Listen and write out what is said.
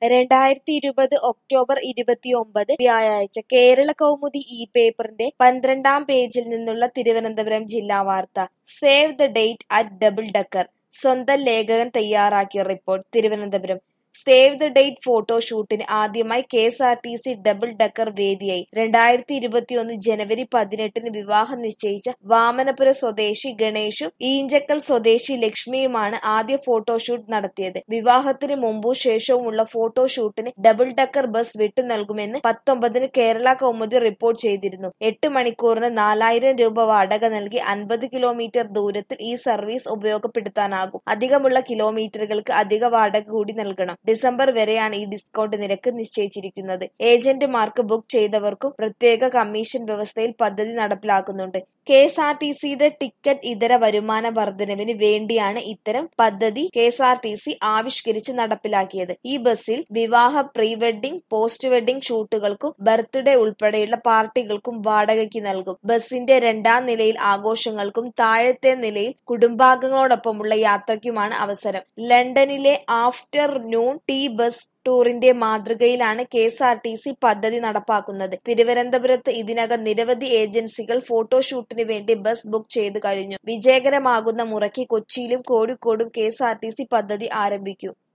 2020 October 29 വ്യാഴാഴ്ച കേരള കൗമുദി ഈ പേപ്പറിന്റെ 12-ാം പേജിൽ നിന്നുള്ള തിരുവനന്തപുരം ജില്ലാ വാർത്ത. Save the date at double decker. സ്വന്തം ലേഖകൻ തയ്യാറാക്കിയ റിപ്പോർട്ട്. തിരുവനന്തപുരം. സേവ് ദ ഡേറ്റ് ഫോട്ടോഷൂട്ടിന് ആദ്യമായി കെഎസ്ആർടിസി ഡബിൾ ഡക്കർ വേദിയായി. 2021 ജനുവരി 18-ന് വിവാഹം നിശ്ചയിച്ച വാമനപുരം സ്വദേശി ഗണേഷും ഈഞ്ചക്കൽ സ്വദേശി ലക്ഷ്മിയുമാണ് ആദ്യ ഫോട്ടോഷൂട്ട് നടത്തിയത്. വിവാഹത്തിന് മുമ്പും ശേഷവുമുള്ള ഫോട്ടോഷൂട്ടിന് ഡബിൾ ഡക്കർ ബസ് വിട്ടു നൽകുമെന്ന് 19-ന് കേരള കൗമുദി റിപ്പോർട്ട് ചെയ്തിരുന്നു. 8 മണിക്കൂറിന് 4000 രൂപ വാടക നൽകി 50 കിലോമീറ്റർ ദൂരത്തിൽ ഈ സർവീസ് ഉപയോഗപ്പെടുത്താനാകും. അധികമുള്ള കിലോമീറ്ററുകൾക്ക് അധിക വാടക കൂടി നൽകണം. ഡിസംബർ വരെയാണ് ഈ ഡിസ്കൗണ്ട് നിരക്ക് നിശ്ചയിച്ചിരിക്കുന്നത്. ഏജന്റുമാർക്ക് ബുക്ക് ചെയ്തവർക്കും പ്രത്യേക കമ്മീഷൻ വ്യവസ്ഥയിൽ പദ്ധതി നടപ്പിലാക്കുന്നുണ്ട്. കെഎസ്ആർടിസിയുടെ ടിക്കറ്റ് ഇതര വരുമാന വർധനവിന് വേണ്ടിയാണ് ഇത്തരം പദ്ധതി കെഎസ്ആർടിസി ആവിഷ്കരിച്ച് നടപ്പിലാക്കിയത്. ഈ ബസ്സിൽ വിവാഹ, പ്രീ വെഡ്ഡിംഗ്, പോസ്റ്റ് വെഡ്ഡിംഗ് ഷൂട്ടുകൾക്കും ബർത്ത്ഡേ ഉൾപ്പെടെയുള്ള പാർട്ടികൾക്കും വാടകയ്ക്ക് നൽകും. ബസിന്റെ 2-ാം നിലയിൽ ആഘോഷങ്ങൾക്കും താഴത്തെ നിലയിൽ കുടുംബാംഗങ്ങളോടൊപ്പമുള്ള യാത്രയ്ക്കുമാണ് അവസരം. ലണ്ടനിലെ ആഫ്റ്റർനൂൺ ടീ ബസ് ടൂറിന്റെ മാതൃകയിലാണ് കെഎസ്ആർടിസി പദ്ധതി നടപ്പാക്കുന്നത്. തിരുവനന്തപുരത്ത് ഇതിനകം നിരവധി ഏജൻസികൾ ഫോട്ടോഷൂട്ടിന് വേണ്ടി ബസ് ബുക്ക് ചെയ്തു കഴിഞ്ഞു. വിജയകരമാകുന്ന മുറയ്ക്ക് കൊച്ചിയിലും കോഴിക്കോടും കെഎസ്ആർടിസി പദ്ധതി ആരംഭിക്കും.